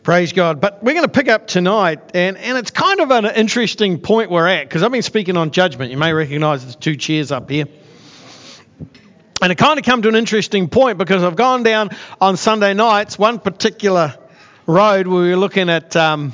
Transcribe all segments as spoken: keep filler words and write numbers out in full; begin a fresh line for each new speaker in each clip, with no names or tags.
Praise God. But we're going to pick up tonight, and, and it's kind of an interesting point we're at, because I've been speaking on judgment. You may recognise there's two chairs up here. And it kind of come to an interesting point, because I've gone down on Sunday nights, one particular road where we were looking at um,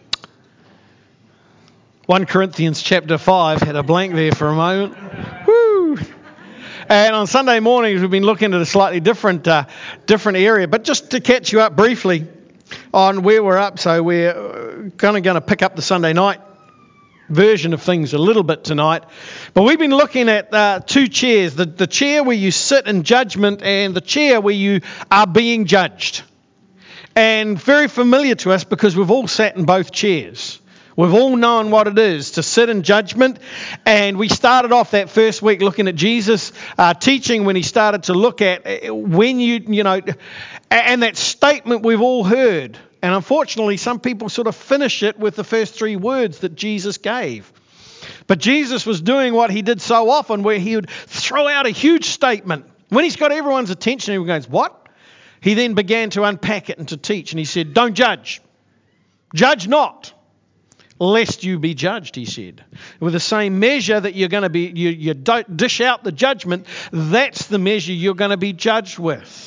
First Corinthians chapter five. Had a blank there for a moment. Woo! And on Sunday mornings, we've been looking at a slightly different, uh, different area. But just to catch you up briefly on where we're up, so we're kind of going to pick up the Sunday night version of things a little bit tonight. But we've been looking at uh, two chairs, the, the chair where you sit in judgment and the chair where you are being judged. And very familiar to us, because we've all sat in both chairs. We've all known what it is to sit in judgment. And we started off that first week looking at Jesus' uh, teaching when he started to look at when you, you know, and that statement we've all heard. And unfortunately, some people sort of finish it with the first three words that Jesus gave. But Jesus was doing what he did so often, where he would throw out a huge statement. When he's got everyone's attention, everyone goes, what? He then began to unpack it and to teach. And he said, don't judge. Judge not, lest you be judged, he said. With the same measure that you're going to be, you, you don't dish out the judgment, that's the measure you're going to be judged with.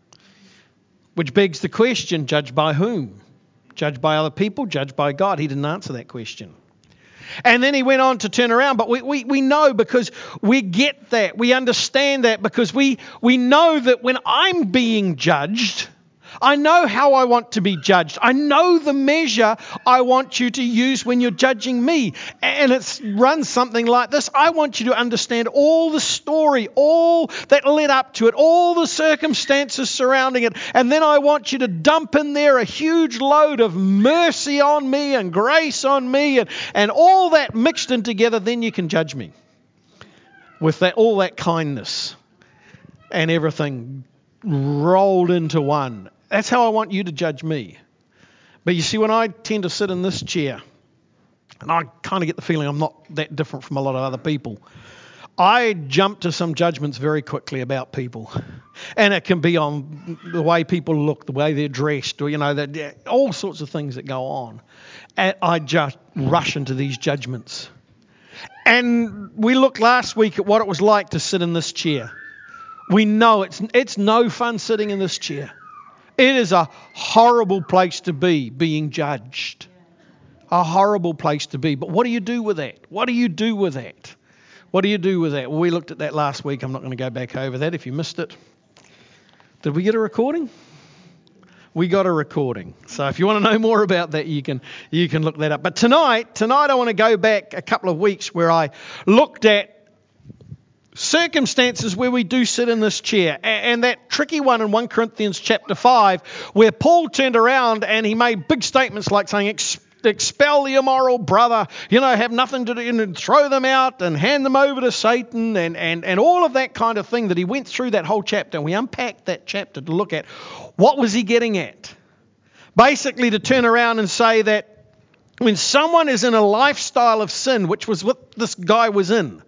Which begs the question, judged by whom? Judged by other people? Judged by God? He didn't answer that question. And then he went on to turn around, but we, we, we know, because we get that, we understand that, because we, we know that when I'm being judged, I know how I want to be judged. I know the measure I want you to use when you're judging me. And it runs something like this. I want you to understand all the story, all that led up to it, all the circumstances surrounding it. And then I want you to dump in there a huge load of mercy on me and grace on me and, and all that mixed in together. Then you can judge me with that, all that kindness and everything rolled into one. That's how I want you to judge me. But you see, when I tend to sit in this chair, and I kind of get the feeling I'm not that different from a lot of other people, I jump to some judgments very quickly about people. And it can be on the way people look, the way they're dressed, or, you know, all sorts of things that go on. And I just rush into these judgments. And we looked last week at what it was like to sit in this chair. We know it's it's no fun sitting in this chair. It is a horrible place to be, being judged. A horrible place to be. But what do you do with that? What do you do with that? What do you do with that? Well, we looked at that last week. I'm not going to go back over that if you missed it. Did we get a recording? We got a recording. So if you want to know more about that, you can you can look that up. But tonight, tonight I want to go back a couple of weeks where I looked at circumstances where we do sit in this chair. And that tricky one in First Corinthians chapter five, where Paul turned around and he made big statements like saying, expel the immoral brother, you know, have nothing to do, and throw them out and hand them over to Satan, and, and, and all of that kind of thing that he went through that whole chapter. And we unpacked that chapter to look at what was he getting at. Basically to turn around and say that when someone is in a lifestyle of sin, which was what this guy was in,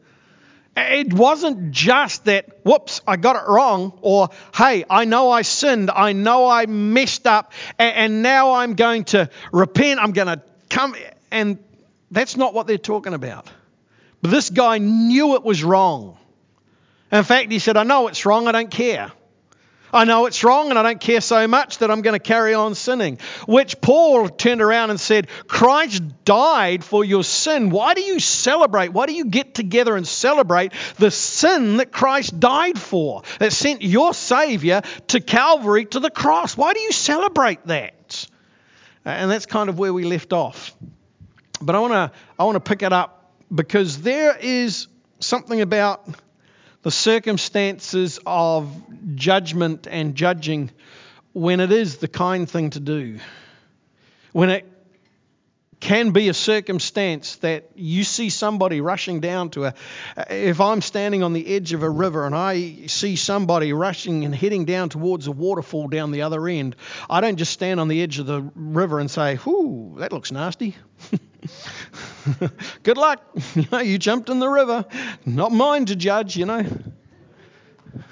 it wasn't just that, whoops, I got it wrong, or, hey, I know I sinned, I know I messed up, and, and now I'm going to repent, I'm going to come, and that's not what they're talking about. But this guy knew it was wrong. In fact, he said, I know it's wrong, I don't care. I know it's wrong and I don't care so much that I'm going to carry on sinning. Which Paul turned around and said, Christ died for your sin. Why do you celebrate? Why do you get together and celebrate the sin that Christ died for? That sent your Savior to Calvary, to the cross. Why do you celebrate that? And that's kind of where we left off. But I want to I want to pick it up, because there is something about the circumstances of judgment and judging when it is the kind thing to do. When it can be a circumstance that you see somebody rushing down to a... If I'm standing on the edge of a river and I see somebody rushing and heading down towards a waterfall down the other end, I don't just stand on the edge of the river and say, whoo, that looks nasty. Good luck. You know, you jumped in the river. Not mine to judge, you know.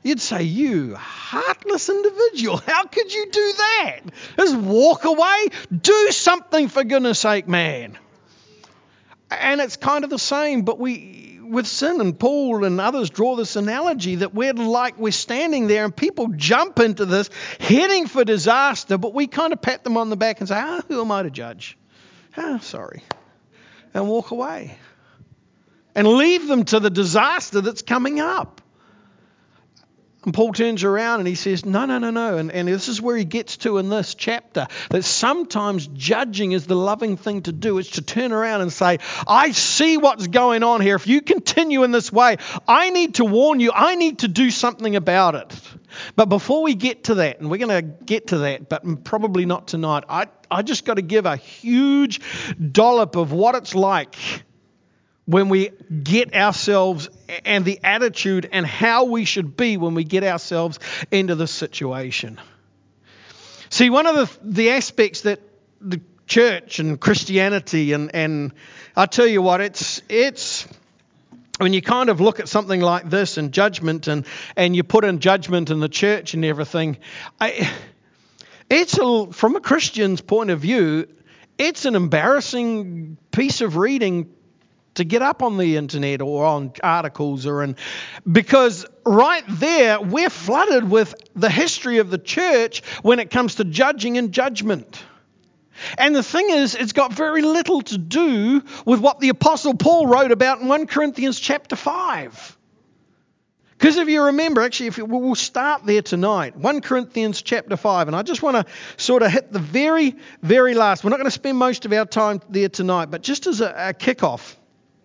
You'd say, you heartless individual, how could you do that? Just walk away? Do something, for goodness sake, man. And it's kind of the same, but we, with sin, and Paul and others draw this analogy that we're like we're standing there and people jump into this, heading for disaster, but we kind of pat them on the back and say, ah, who am I to judge? Ah, sorry. And walk away. And leave them to the disaster that's coming up. And Paul turns around and he says, no, no, no, no. And, and this is where he gets to in this chapter, that sometimes judging is the loving thing to do. It's to turn around and say, I see what's going on here. If you continue in this way, I need to warn you. I need to do something about it. But before we get to that, and we're going to get to that, but probably not tonight, I, I just got to give a huge dollop of what it's like when we get ourselves, and the attitude and how we should be when we get ourselves into this situation. See, one of the, the aspects that the church and Christianity, and, and I tell you what, it's it's when you kind of look at something like this and judgment, and, and you put in judgment in the church and everything, I, it's a, from a Christian's point of view, it's an embarrassing piece of reading to get up on the internet or on articles, or in, because right there we're flooded with the history of the church when it comes to judging and judgment. And the thing is, it's got very little to do with what the Apostle Paul wrote about in First Corinthians chapter five. Because if you remember, actually, if you, we'll start there tonight, First Corinthians chapter five, and I just want to sort of hit the very, very last. We're not going to spend most of our time there tonight, but just as a, a kickoff,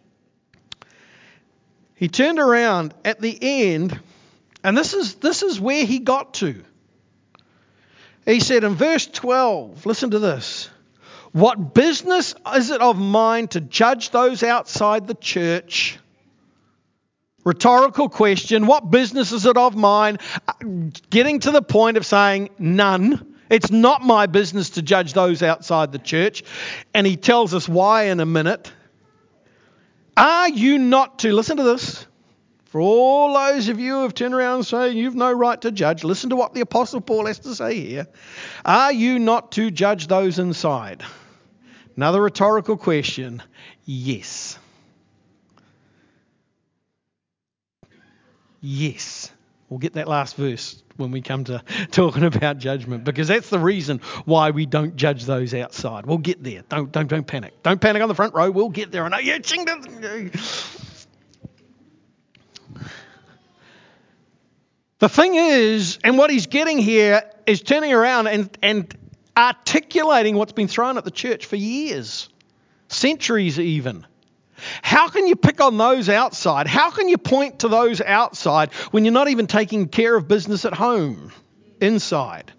he turned around at the end, and this is this is where he got to. He said in verse twelve, listen to this. What business is it of mine to judge those outside the church? Rhetorical question. What business is it of mine? Getting to the point of saying none. It's not my business to judge those outside the church. And he tells us why in a minute. Are you not to, listen to this, for all those of you who have turned around and say you've no right to judge, listen to what the Apostle Paul has to say here. Are you not to judge those inside? Another rhetorical question. Yes. Yes. We'll get that last verse when we come to talking about judgment, because that's the reason why we don't judge those outside. We'll get there. Don't don't don't panic. Don't panic on the front row. We'll get there. I know you're ching. The thing is, and what he's getting here is turning around and, and articulating what's been thrown at the church for years, centuries even. How can you pick on those outside? How can you point to those outside when you're not even taking care of business at home, inside?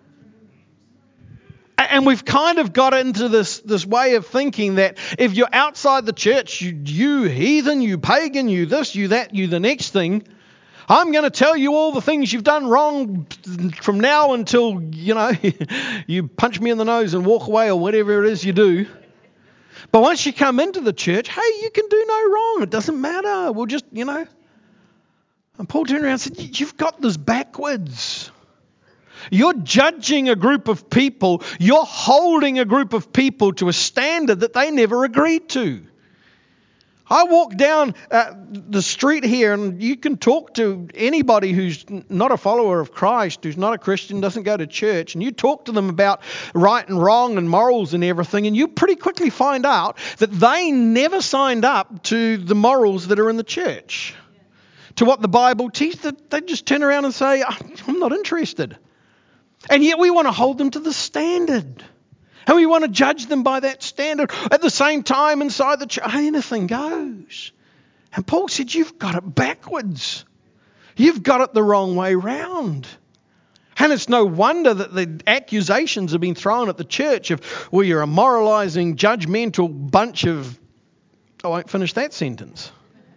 And we've kind of got into this, this way of thinking that if you're outside the church, you, you heathen, you pagan, you this, you that, you the next thing, I'm going to tell you all the things you've done wrong from now until, you know, you punch me in the nose and walk away, or whatever it is you do. But once you come into the church, hey, you can do no wrong. It doesn't matter. We'll just, you know. And Paul turned around and said, you've got this backwards. You're judging a group of people. You're holding a group of people to a standard that they never agreed to. I walk down uh, the street here, and you can talk to anybody who's not a follower of Christ, who's not a Christian, doesn't go to church, and you talk to them about right and wrong and morals and everything, and you pretty quickly find out that they never signed up to the morals that are in the church, to what the Bible teaches. They just turn around and say, I'm not interested. And yet we want to hold them to the standard. And we want to judge them by that standard. At the same time, inside the church, anything goes. And Paul said, you've got it backwards. You've got it the wrong way round. And it's no wonder that the accusations have been thrown at the church of, well, you're a moralizing, judgmental bunch of... I won't finish that sentence.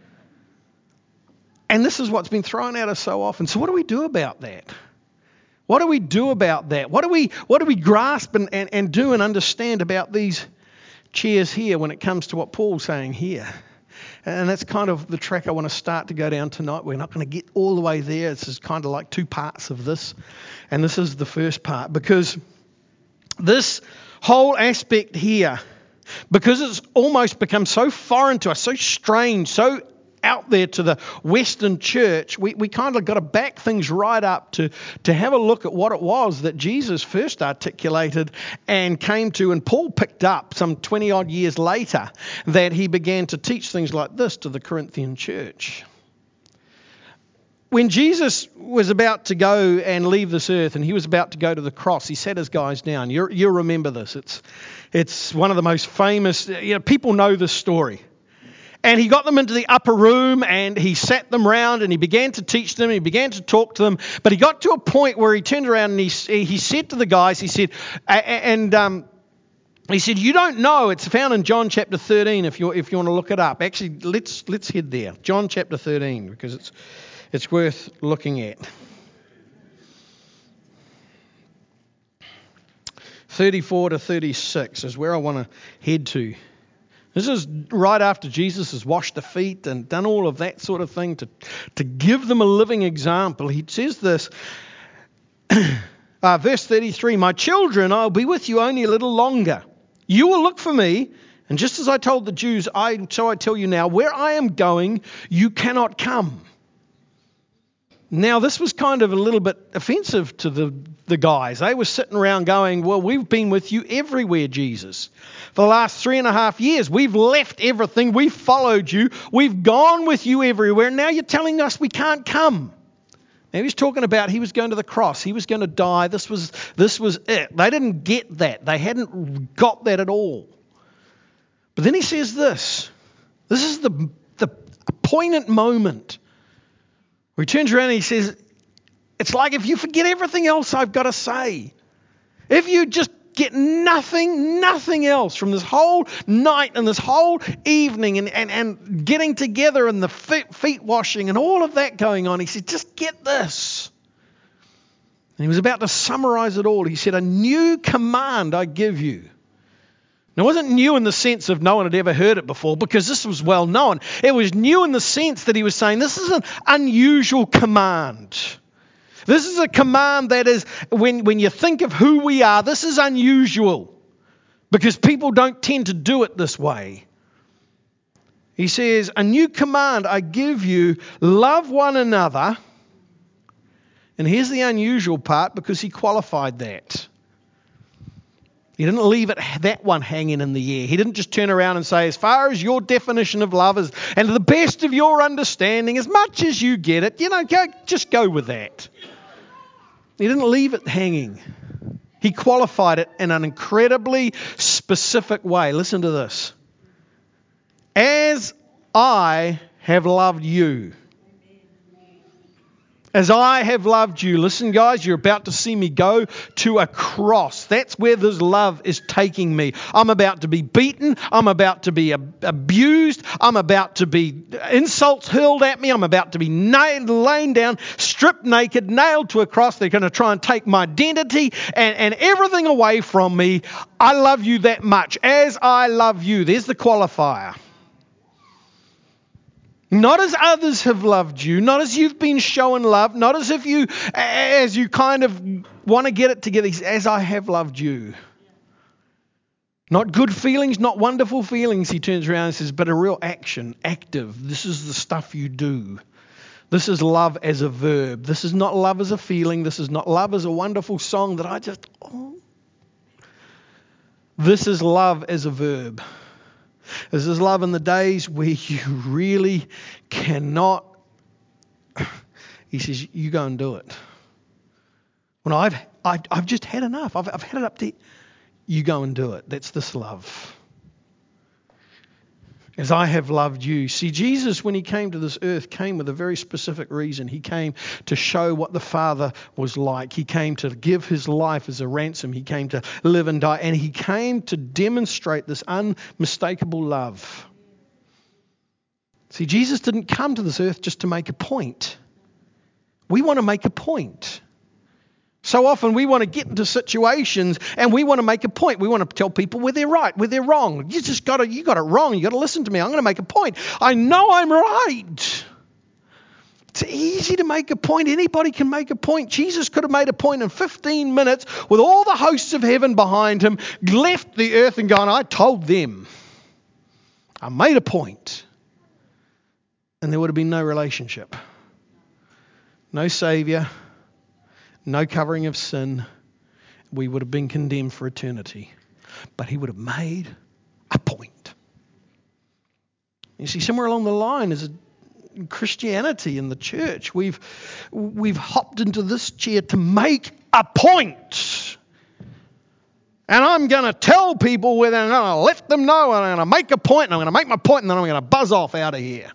And this is what's been thrown at us so often. So what do we do about that? What do we do about that? What do we what do we grasp and, and, and do and understand about these chairs here when it comes to what Paul's saying here? And that's kind of the track I want to start to go down tonight. We're not going to get all the way there. This is kind of like two parts of this. And this is the first part, because this whole aspect here, because it's almost become so foreign to us, so strange, so out there to the Western church, we, we kind of got to back things right up to, to have a look at what it was that Jesus first articulated and came to, and Paul picked up some twenty odd years later, that he began to teach things like this to the Corinthian church. When Jesus was about to go and leave this earth, and he was about to go to the cross, he sat his guys down. You're, you'll remember this. It's, it's one of the most famous, you know, people know this story. And he got them into the upper room and he sat them round and he began to teach them, he began to talk to them. But he got to a point where he turned around and he, he said to the guys, he said, and um, he said, you don't know, it's found in John chapter thirteen if you if you want to look it up. Actually, let's let's head there. John chapter thirteen, because it's it's worth looking at. thirty-four to thirty-six is where I want to head to. This is right after Jesus has washed the feet and done all of that sort of thing to, to give them a living example. He says this, uh, verse thirty-three, my children, I'll be with you only a little longer. You will look for me, and just as I told the Jews, I, so I tell you now, where I am going, you cannot come. Now, this was kind of a little bit offensive to the, the guys. They were sitting around going, well, we've been with you everywhere, Jesus. For the last three and a half years, we've left everything. We've followed you. We've gone with you everywhere. Now you're telling us we can't come. Now he's talking about he was going to the cross. He was going to die. This was, this was it. They didn't get that. They hadn't got that at all. But then he says this. This is the, the poignant moment. He turns around and he says, it's like if you forget everything else I've got to say. If you just get nothing, nothing else from this whole night and this whole evening and, and, and getting together and the feet, feet washing and all of that going on, he said, just get this. And he was about to summarize it all. He said, a new command I give you. Now, it wasn't new in the sense of no one had ever heard it before, because this was well known. It was new in the sense that he was saying this is an unusual command. This is a command that is, when, when you think of who we are, this is unusual, because people don't tend to do it this way. He says, a new command I give you, love one another. And here's the unusual part, because he qualified that. He didn't leave it that one hanging in the air. He didn't just turn around and say, as far as your definition of love is, and to the best of your understanding, as much as you get it, you know, go, just go with that. He didn't leave it hanging. He qualified it in an incredibly specific way. Listen to this. As I have loved you. As I have loved you. Listen, guys, you're about to see me go to a cross. That's where this love is taking me. I'm about to be beaten. I'm about to be ab- abused. I'm about to be insults hurled at me. I'm about to be nailed, laying down, stripped naked, nailed to a cross. They're going to try and take my identity and, and everything away from me. I love you that much. As I love you. There's the qualifier. Not as others have loved you, not as you've been shown love, not as if you, as you kind of want to get it together. He says, as I have loved you. Not good feelings, not wonderful feelings, he turns around and says, but a real action, active. This is the stuff you do. This is love as a verb. This is not love as a feeling. This is not love as a wonderful song that I just, oh. This is love as a verb. This is love in the days where you really cannot. He says, you go and do it. When I've, I've, I've just had enough. I've, I've had it up to, you go and do it. That's this love. As I have loved you. See, Jesus, when he came to this earth, came with a very specific reason. He came to show what the Father was like. He came to give his life as a ransom. He came to live and die. And he came to demonstrate this unmistakable love. See, Jesus didn't come to this earth just to make a point. We want to make a point. So often we want to get into situations and we want to make a point. We want to tell people where they're right, where they're wrong. You just got to, you got it wrong. You got to listen to me. I'm going to make a point. I know I'm right. It's easy to make a point. Anybody can make a point. Jesus could have made a point in fifteen minutes with all the hosts of heaven behind him, left the earth and gone, I told them. I made a point. And there would have been no relationship. No Savior. No covering of sin. We would have been condemned for eternity. But he would have made a point. You see, somewhere along the line is a Christianity in the church. We've we've hopped into this chair to make a point. And I'm going to tell people whether I'm going to let them know, and I'm going to make a point, and I'm going to make my point, and then I'm going to buzz off out of here.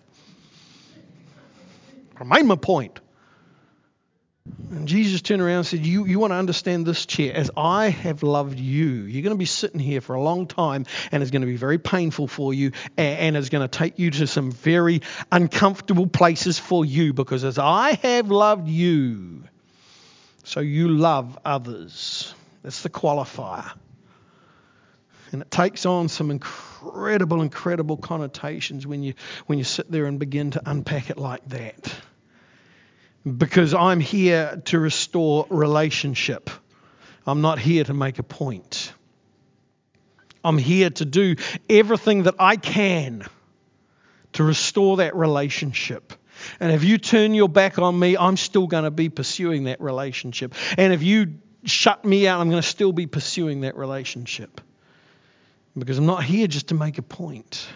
I made my point. And Jesus turned around and said, you, you want to understand this chair, as I have loved you. You're going to be sitting here for a long time, and it's going to be very painful for you, and, and it's going to take you to some very uncomfortable places for you, because as I have loved you, so you love others. That's the qualifier. And it takes on some incredible, incredible connotations when you when you sit there and begin to unpack it like that. Because I'm here to restore relationship. I'm not here to make a point. I'm here to do everything that I can to restore that relationship. And if you turn your back on me, I'm still going to be pursuing that relationship. And if you shut me out, I'm going to still be pursuing that relationship. Because I'm not here just to make a point.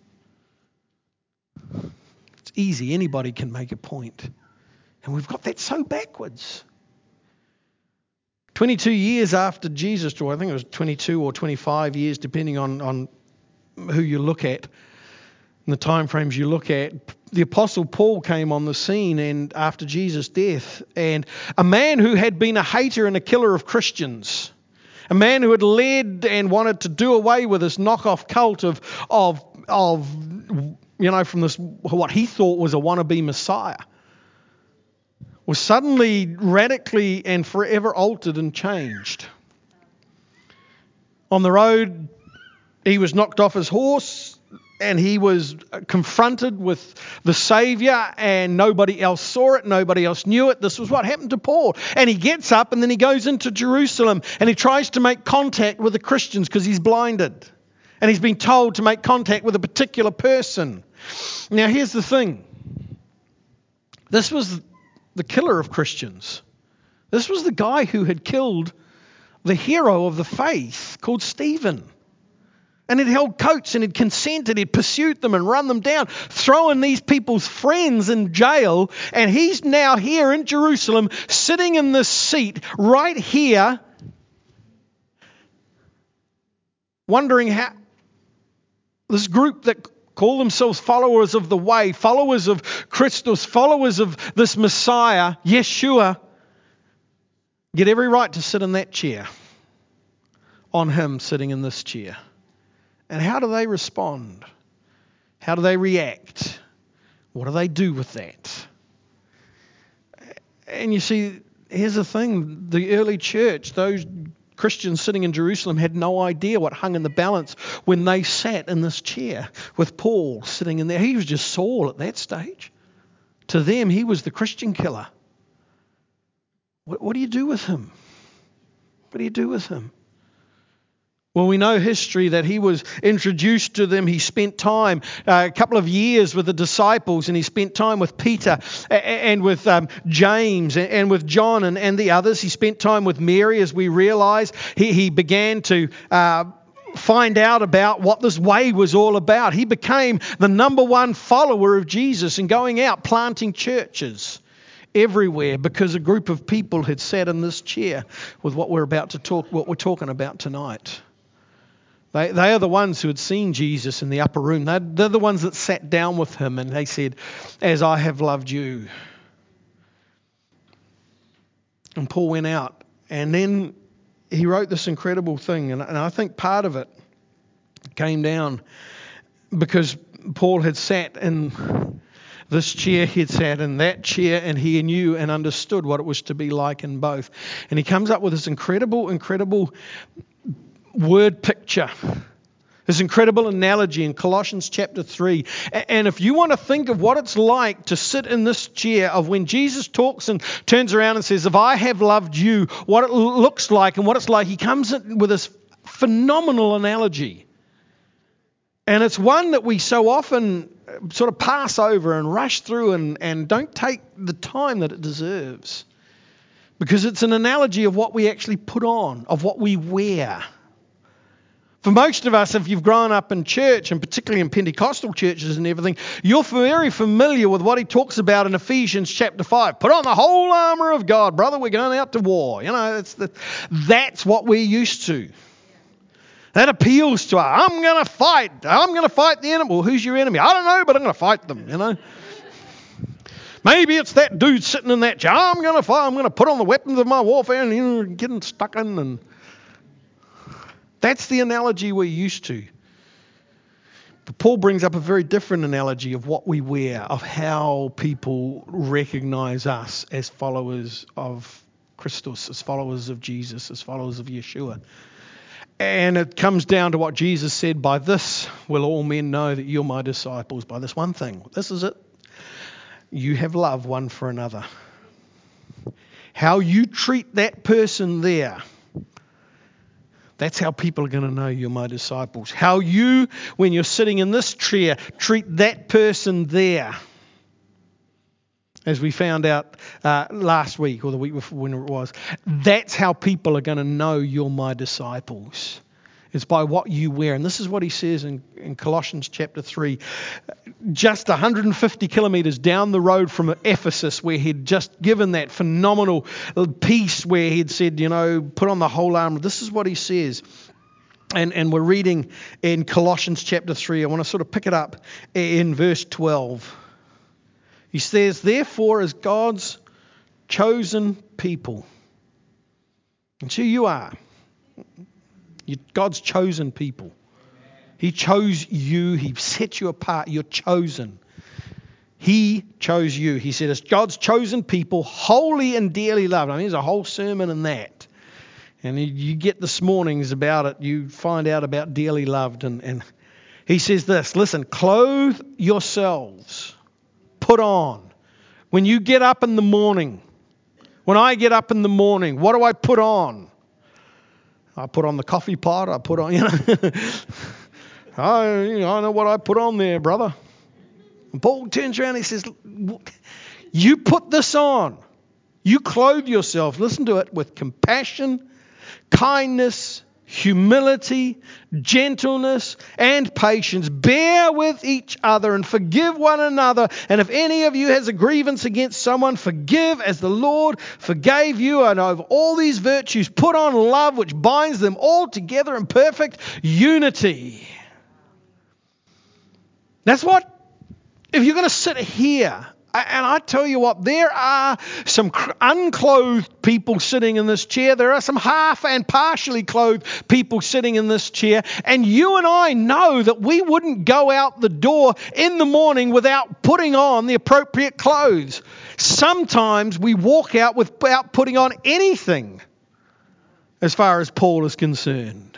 It's easy. Anybody can make a point. And we've got that so backwards. twenty-two years after Jesus, or I think it was twenty-two or twenty-five years, depending on, on who you look at, and the time frames you look at, the Apostle Paul came on the scene and after Jesus' death, and a man who had been a hater and a killer of Christians, a man who had led and wanted to do away with this knockoff cult of, of, of you know, from this, what he thought was a wannabe Messiah, was suddenly radically and forever altered and changed. On the road, he was knocked off his horse and he was confronted with the Saviour, and nobody else saw it, nobody else knew it. This was what happened to Paul. And he gets up and then he goes into Jerusalem and he tries to make contact with the Christians because he's blinded. And he's been told to make contact with a particular person. Now here's the thing. This was the killer of Christians. This was the guy who had killed the hero of the faith called Stephen. And he'd held coats and he'd consented, he'd pursued them and run them down, throwing these people's friends in jail. And he's now here in Jerusalem, sitting in this seat right here, wondering how this group that call themselves followers of the way, followers of Christus, followers of this Messiah, Yeshua, get every right to sit in that chair, on him sitting in this chair. And how do they respond? How do they react? What do they do with that? And you see, here's the thing. The early church, those Christians sitting in Jerusalem, had no idea what hung in the balance when they sat in this chair with Paul sitting in there. He was just Saul at that stage. To them, he was the Christian killer. What, what do you do with him? What do you do with him? Well, we know history that he was introduced to them. He spent time, uh, a couple of years with the disciples, and he spent time with Peter and with um, James and with John and, and the others. He spent time with Mary, as we realize. He, he began to uh, find out about what this way was all about. He became the number one follower of Jesus and going out planting churches everywhere because a group of people had sat in this chair with what we're about to talk, what we're talking about tonight. They, they are the ones who had seen Jesus in the upper room. They're, they're the ones that sat down with him and they said, as I have loved you. And Paul went out and then he wrote this incredible thing. And, and I think part of it came down because Paul had sat in this chair he sat in, that chair, and he knew and understood what it was to be like in both. And he comes up with this incredible, incredible word picture, this incredible analogy in Colossians chapter three. And if you want to think of what it's like to sit in this chair of when Jesus talks and turns around and says, if I have loved you, what it looks like and what it's like, he comes in with this phenomenal analogy. And it's one that we so often sort of pass over and rush through and, and don't take the time that it deserves. Because it's an analogy of what we actually put on, of what we wear. For most of us, if you've grown up in church, and particularly in Pentecostal churches and everything, you're very familiar with what he talks about in Ephesians chapter five. Put on the whole armor of God, brother, we're going out to war. You know, it's the, that's what we're used to. That appeals to us. I'm going to fight. I'm going to fight the enemy. Well, who's your enemy? I don't know, but I'm going to fight them, you know. Maybe it's that dude sitting in that chair. I'm going to fight. I'm going to put on the weapons of my warfare and, you know, getting stuck in. And that's the analogy we're used to. But Paul brings up a very different analogy of what we wear, of how people recognize us as followers of Christus, as followers of Jesus, as followers of Yeshua. And it comes down to what Jesus said, by this will all men know that you're my disciples, by this one thing. This is it. You have love one for another. How you treat that person there, that's how people are going to know you're my disciples. How you, when you're sitting in this chair, treat that person there. As we found out uh, last week or the week before, when it was, that's how people are going to know you're my disciples. It's by what you wear. And this is what he says in, in Colossians chapter three. Just one hundred fifty kilometers down the road from Ephesus, where he'd just given that phenomenal piece where he'd said, you know, put on the whole armor. This is what he says. And, and we're reading in Colossians chapter three. I want to sort of pick it up in verse twelve. He says, therefore, as God's chosen people, and so you are, you're God's chosen people. He chose you. He set you apart. You're chosen. He chose you. He said, as God's chosen people, holy and dearly loved. I mean, there's a whole sermon in that. And you get this morning's about it. You find out about dearly loved. And, and he says this, listen, clothe yourselves. Put on. When you get up in the morning, when I get up in the morning, what do I put on? I put on the coffee pot. I put on, you know, I, you know, I know what I put on there, brother. And Paul turns around and he says, you put this on. You clothe yourself, listen to it, with compassion, kindness, humility, gentleness, and patience. Bear with each other and forgive one another. And if any of you has a grievance against someone, forgive as the Lord forgave you. And over all these virtues, put on love, which binds them all together in perfect unity. That's what, if you're going to sit here, and I tell you what, there are some unclothed people sitting in this chair. There are some half and partially clothed people sitting in this chair. And you and I know that we wouldn't go out the door in the morning without putting on the appropriate clothes. Sometimes we walk out without putting on anything, as far as Paul is concerned.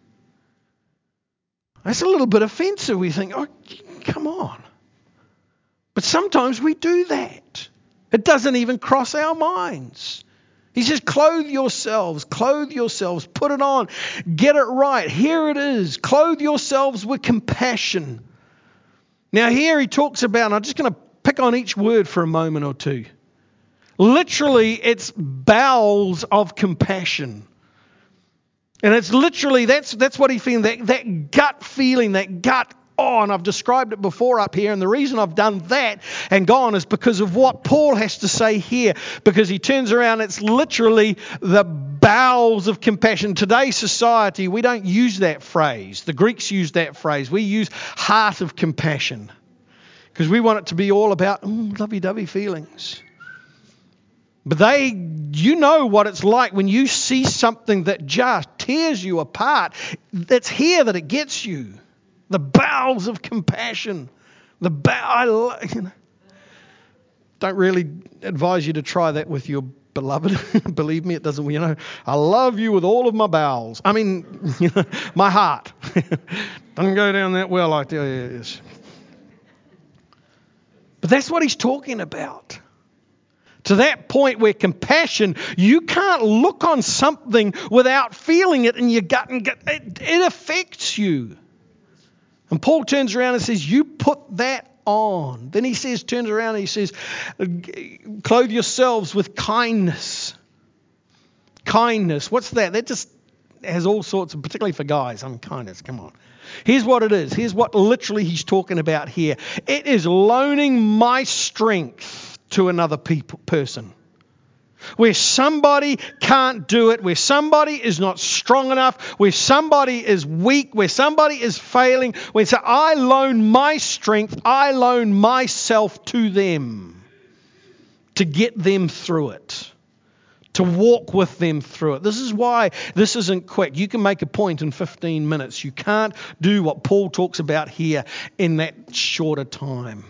That's a little bit offensive. We think, oh, come on. But sometimes we do that. It doesn't even cross our minds. He says, clothe yourselves, clothe yourselves, put it on, get it right. Here it is. Clothe yourselves with compassion. Now here he talks about, and I'm just going to pick on each word for a moment or two. Literally, it's bowels of compassion. And it's literally, that's that's what he feels, that, that gut feeling, that gut. Oh, and I've described it before up here, and the reason I've done that and gone is because of what Paul has to say here, because he turns around, it's literally the bowels of compassion. Today's society, we don't use that phrase. The Greeks use that phrase. We use heart of compassion because we want it to be all about mm, lovey-dovey feelings. But they, you know what it's like when you see something that just tears you apart. It's here that it gets you. The bowels of compassion. The bow, I, you know. don't really advise you to try that with your beloved. Believe me, it doesn't, you know, I love you with all of my bowels. I mean, you know, my heart. Doesn't go down that well, I tell you. Yes. But that's what he's talking about. To that point where compassion, you can't look on something without feeling it in your gut, and gut. It, it affects you. And Paul turns around and says, you put that on. Then he says, turns around and he says, clothe yourselves with kindness. Kindness. What's that? That just has all sorts of, particularly for guys. I mean, kindness, come on. Here's what it is. Here's what literally he's talking about here. It is loaning my strength to another people, person. Where somebody can't do it, where somebody is not strong enough, where somebody is weak, where somebody is failing, when so I loan my strength, I loan myself to them to get them through it, to walk with them through it. This is why this isn't quick. You can make a point in fifteen minutes. You can't do what Paul talks about here in that shorter time.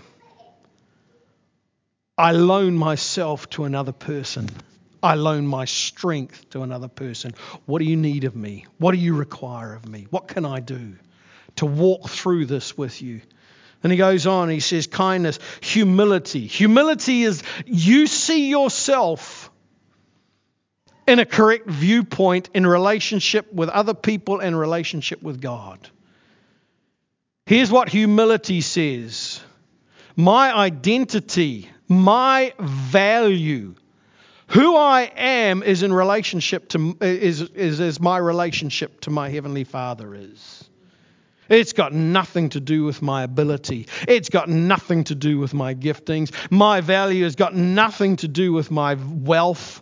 I loan myself to another person. I loan my strength to another person. What do you need of me? What do you require of me? What can I do to walk through this with you? And he goes on, he says kindness, humility. Humility is you see yourself in a correct viewpoint in relationship with other people and relationship with God. Here's what humility says. My identity, my value, who I am is in relationship to is is as my relationship to my Heavenly Father is. It's got nothing to do with my ability. It's got nothing to do with my giftings. My value has got nothing to do with my wealth.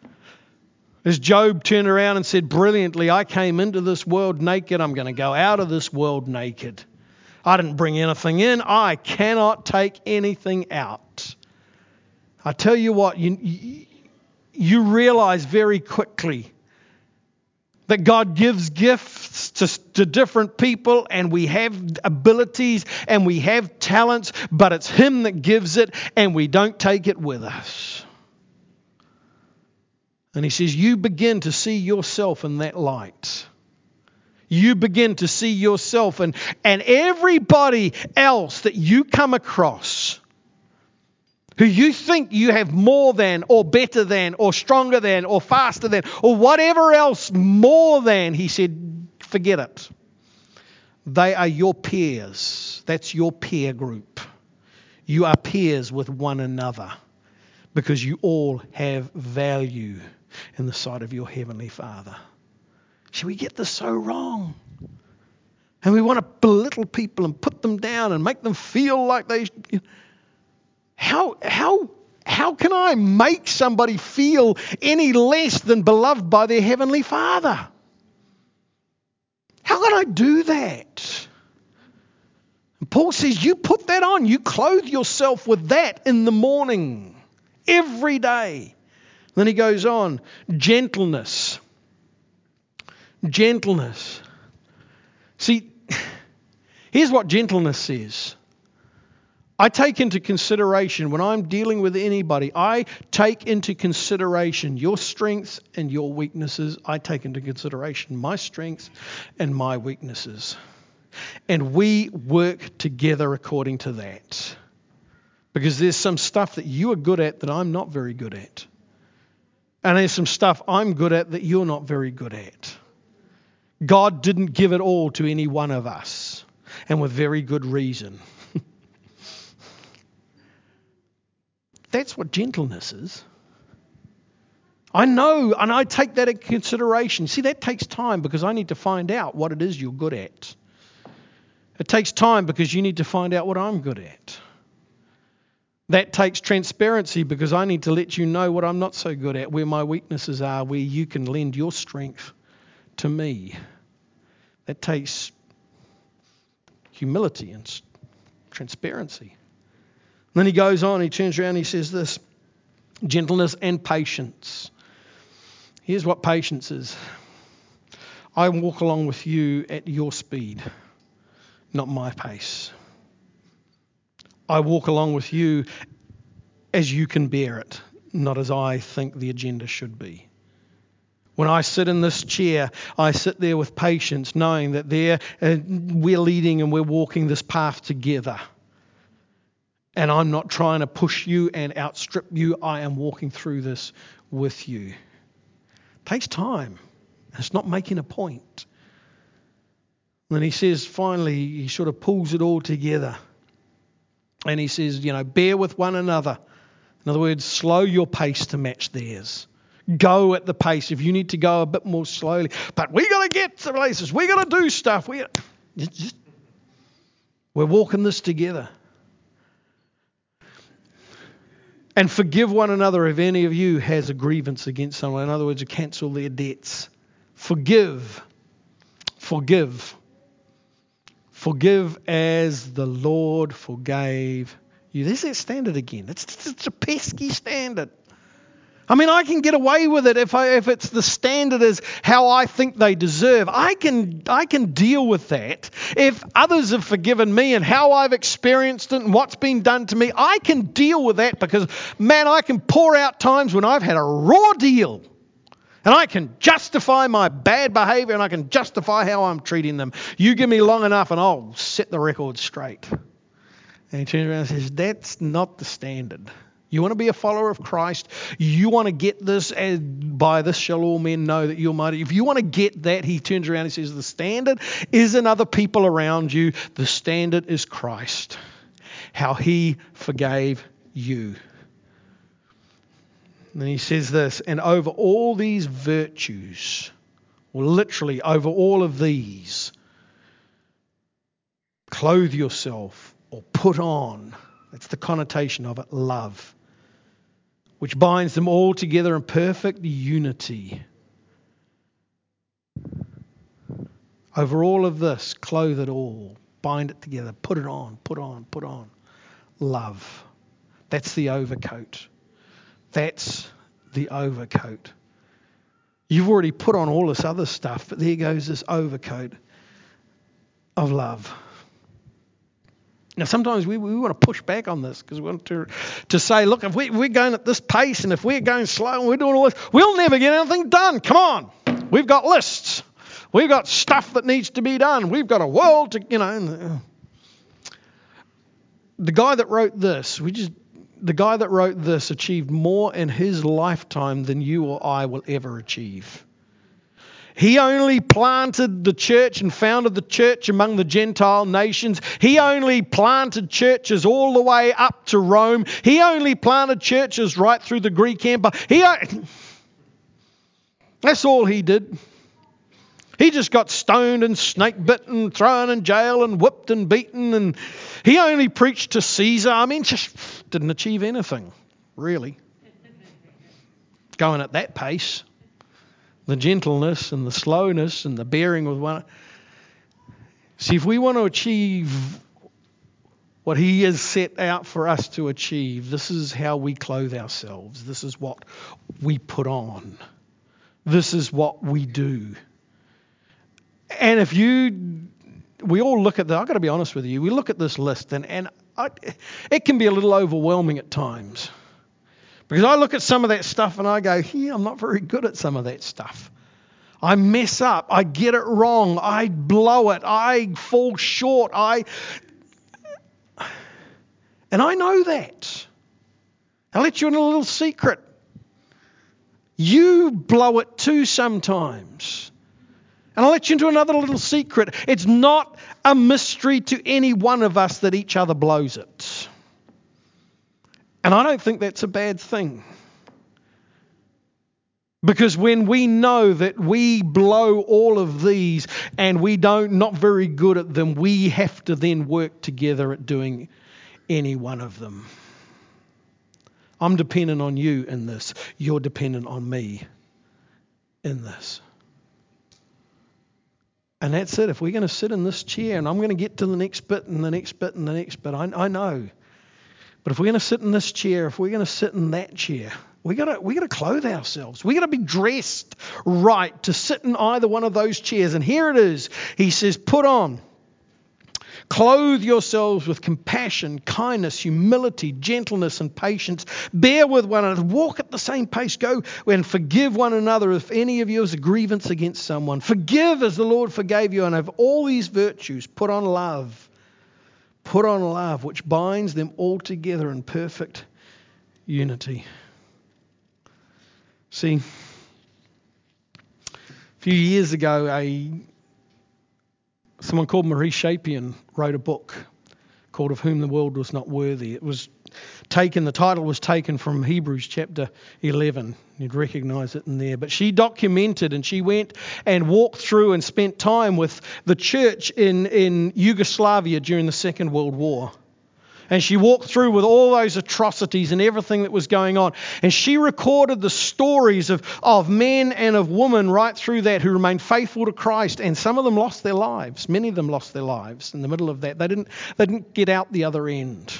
As Job turned around and said brilliantly, I came into this world naked. I'm going to go out of this world naked. I didn't bring anything in. I cannot take anything out. I tell you what, you, you, you realize very quickly that God gives gifts to, to different people, and we have abilities and we have talents, but it's Him that gives it, and we don't take it with us. And He says, you begin to see yourself in that light. You begin to see yourself and, and everybody else that you come across who you think you have more than or better than or stronger than or faster than or whatever else more than, he said, forget it. They are your peers. That's your peer group. You are peers with one another because you all have value in the sight of your Heavenly Father. See, we get this so wrong. And we want to belittle people and put them down and make them feel like they... How, how, how can I make somebody feel any less than beloved by their Heavenly Father? How can I do that? And Paul says, you put that on. You clothe yourself with that in the morning, every day. Then he goes on, gentleness. Gentleness. See, here's what gentleness is. I take into consideration, when I'm dealing with anybody, I take into consideration your strengths and your weaknesses. I take into consideration my strengths and my weaknesses. And we work together according to that. Because there's some stuff that you are good at that I'm not very good at. And there's some stuff I'm good at that you're not very good at. God didn't give it all to any one of us. And with very good reason. That's what gentleness is. I know, and I take that into consideration. See, that takes time because I need to find out what it is you're good at. It takes time because you need to find out what I'm good at. That takes transparency because I need to let you know what I'm not so good at, where my weaknesses are, where you can lend your strength to me. That takes humility and transparency. And then he goes on, he turns around and he says this, gentleness and patience. Here's what patience is. I walk along with you at your speed, not my pace. I walk along with you as you can bear it, not as I think the agenda should be. When I sit in this chair, I sit there with patience, knowing that there uh, we're leading and we're walking this path together. And I'm not trying to push you and outstrip you. I am walking through this with you. It takes time. It's not making a point. And then he says, finally, he sort of pulls it all together. And he says, you know, bear with one another. In other words, slow your pace to match theirs. Go at the pace. If you need to go a bit more slowly. But we got to get to places. We got to do stuff. We gotta, just, we're walking this together. And forgive one another if any of you has a grievance against someone. In other words, you cancel their debts. Forgive. Forgive. Forgive as the Lord forgave you. There's that standard again. It's, it's a pesky standard. I mean, I can get away with it if I, if it's the standard is how I think they deserve. I can I can deal with that. If others have forgiven me and how I've experienced it and what's been done to me, I can deal with that because, man, I can pour out times when I've had a raw deal. And I can justify my bad behavior and I can justify how I'm treating them. You give me long enough and I'll set the record straight. And he turns around and says, that's not the standard. You want to be a follower of Christ. You want to get this, as by this shall all men know that you're mighty. If you want to get that, he turns around and says, the standard isn't other people around you. The standard is Christ. How he forgave you. And then he says this, and over all these virtues, or literally over all of these, clothe yourself or put on. That's the connotation of it, love, which binds them all together in perfect unity. Over all of this, clothe it all, bind it together, put it on, put on, put on. Love. That's the overcoat. That's the overcoat. You've already put on all this other stuff, but there goes this overcoat of love. Now, sometimes we, we want to push back on this because we want to to say, look, if we, we're going at this pace and if we're going slow and we're doing all this, we'll never get anything done. Come on. We've got lists. We've got stuff that needs to be done. We've got a world to, you know. And, uh, the guy that wrote this, we just, the guy that wrote this achieved more in his lifetime than you or I will ever achieve. He only planted the church and founded the church among the Gentile nations. He only planted churches all the way up to Rome. He only planted churches right through the Greek Empire. He, that's all he did. He just got stoned and snake bitten, thrown in jail and whipped and beaten. And he only preached to Caesar. I mean, just didn't achieve anything, really. Going at that pace. The gentleness and the slowness and the bearing with one. See, if we want to achieve what he has set out for us to achieve, this is how we clothe ourselves. This is what we put on. This is what we do. And if you, we all look at that, I've got to be honest with you, we look at this list and, and I, it can be a little overwhelming at times. Because I look at some of that stuff and I go, yeah, I'm not very good at some of that stuff. I mess up. I get it wrong. I blow it. I fall short. I, and I know that. I'll let you in a little secret. You blow it too sometimes. And I'll let you into another little secret. It's not a mystery to any one of us that each other blows it. And I don't think that's a bad thing. Because when we know that we blow all of these and we don't, not very good at them, we have to then work together at doing any one of them. I'm dependent on you in this. You're dependent on me in this. And that's it. If we're going to sit in this chair, and I'm going to get to the next bit and the next bit and the next bit, I, I know. But if we're going to sit in this chair, if we're going to sit in that chair, we got to we got to clothe ourselves. We got to be dressed right to sit in either one of those chairs. And here it is. He says, put on, Clothe yourselves with compassion, kindness, humility, gentleness, and patience. Bear with one another. Walk at the same pace. Go and forgive one another if any of you has a grievance against someone. Forgive as the Lord forgave you, and of all these virtues, put on love. Put on love, which binds them all together in perfect unity. See, a few years ago, a someone called Maurice Shapian wrote a book called Of Whom the World Was Not Worthy. It was taken, the title was taken from Hebrews chapter eleven. You'd recognise it in there. But she documented and she went and walked through and spent time with the church in, in Yugoslavia during the Second World War. And she walked through with all those atrocities and everything that was going on. And she recorded the stories of, of men and of women right through that who remained faithful to Christ. And some of them lost their lives. Many of them lost their lives in the middle of that. They didn't, they didn't get out the other end.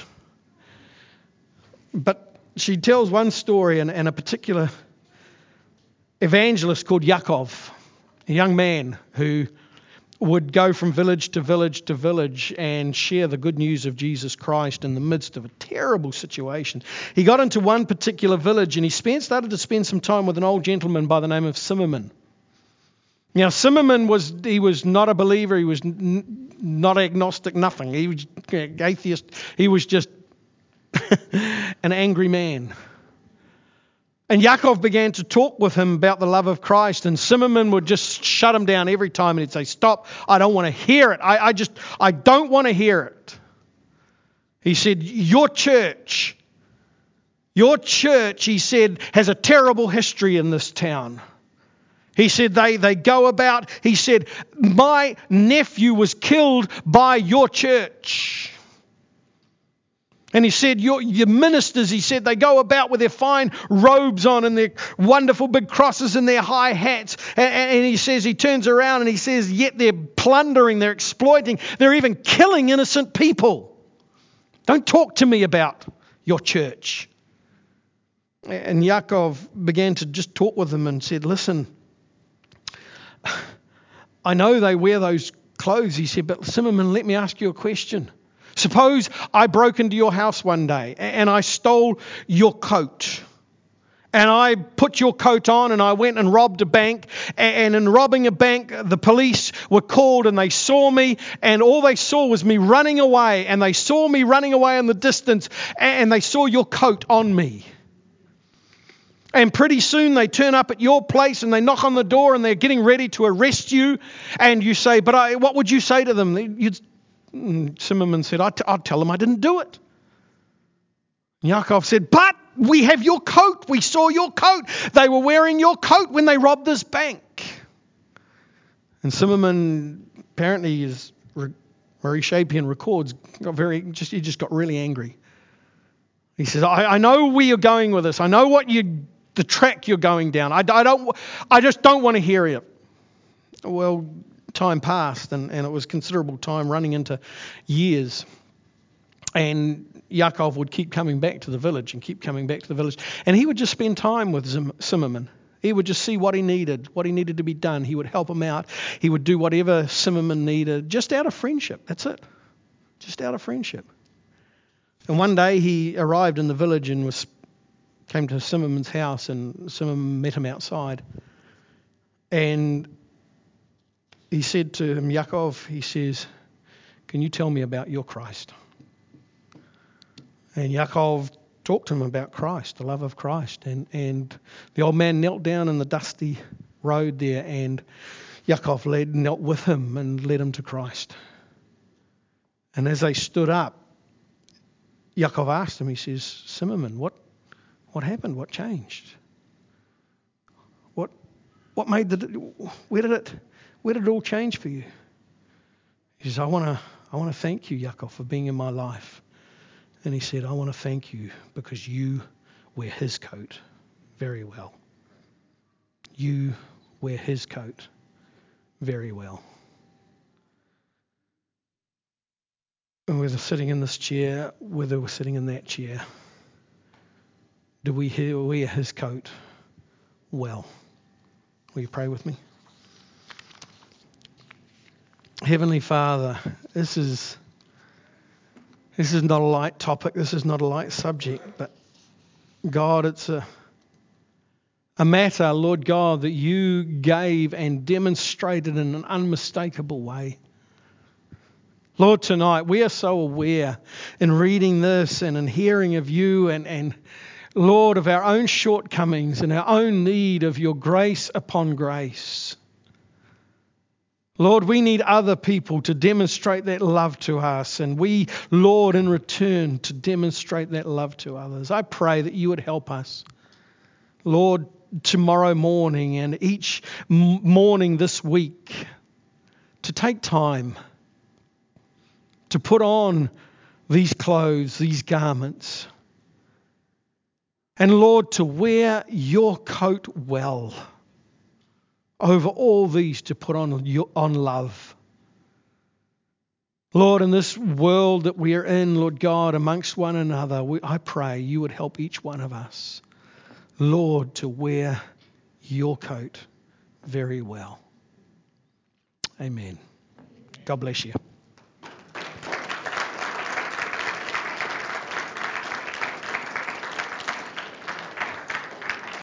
But she tells one story, and, and a particular evangelist called Yakov, a young man who would go from village to village to village and share the good news of Jesus Christ in the midst of a terrible situation. He got into one particular village and he spent, started to spend some time with an old gentleman by the name of Zimmerman. Now, Zimmerman was, he was not a believer, he was n- not agnostic, nothing. He was atheist, he was just an angry man. And Yaakov began to talk with him about the love of Christ, and Zimmerman would just shut him down every time, and he'd say, "Stop, I don't want to hear it. I, I just, I don't want to hear it." He said, your church, your church, he said, has a terrible history in this town. He said, they, they go about, he said, my nephew was killed by your church. And he said, your, your ministers, he said, they go about with their fine robes on and their wonderful big crosses and their high hats. And, and he says, he turns around and he says, yet they're plundering, they're exploiting, they're even killing innocent people. Don't talk to me about your church. And Yaakov began to just talk with them and said, listen, I know they wear those clothes, he said, but Zimmerman, let me ask you a question. Suppose I broke into your house one day and I stole your coat. And I put your coat on and I went and robbed a bank. And in robbing a bank, the police were called and they saw me. And all they saw was me running away. And they saw me running away in the distance. And they saw your coat on me. And pretty soon they turn up at your place and they knock on the door and they're getting ready to arrest you. And you say, but I, what would you say to them? You'd, Zimmerman said, I'd, t- I'd tell them I didn't do it. Yaakov said, but we have your coat. We saw your coat. They were wearing your coat when they robbed this bank. And Zimmerman, apparently, is Maurice Shapian records, got very just he just got really angry. He says, I, I know where you're going with this. I know what you the track you're going down. I, I don't. I just don't want to hear it. Well, time passed, and, and it was considerable time, running into years. And Yaakov would keep coming back to the village and keep coming back to the village. And he would just spend time with Zim- Zimmerman. He would just see what he needed, what he needed to be done. He would help him out. He would do whatever Zimmerman needed, just out of friendship. That's it. Just out of friendship. And one day he arrived in the village and was came to Zimmerman's house, and Zimmerman met him outside. And he said to him, Yaakov, he says, can you tell me about your Christ? And Yaakov talked to him about Christ, the love of Christ. And, and the old man knelt down in the dusty road there, and Yaakov led, knelt with him and led him to Christ. And as they stood up, Yaakov asked him, he says, Zimmerman, what, what happened? What changed? What, what made the, where did it, where did it all change for you? He says, I want to, I want to thank you, Yaakov, for being in my life. And he said, I want to thank you because you wear his coat very well. You wear his coat very well. And whether sitting in this chair, whether we're sitting in that chair, do we wear his coat well? Will you pray with me? Heavenly Father, this is This is not a light topic. This is not a light subject. But God, it's a, a matter, Lord God, that you gave and demonstrated in an unmistakable way. Lord, tonight we are so aware in reading this and in hearing of you and, and Lord, of our own shortcomings and our own need of your grace upon grace. Lord, we need other people to demonstrate that love to us, and we, Lord, in return, to demonstrate that love to others. I pray that you would help us, Lord, tomorrow morning and each morning this week, to take time to put on these clothes, these garments, and Lord, to wear your coat well. Over all these to put on your, on love. Lord, in this world that we are in, Lord God, amongst one another, we, I pray you would help each one of us, Lord, to wear your coat very well. Amen. God bless you.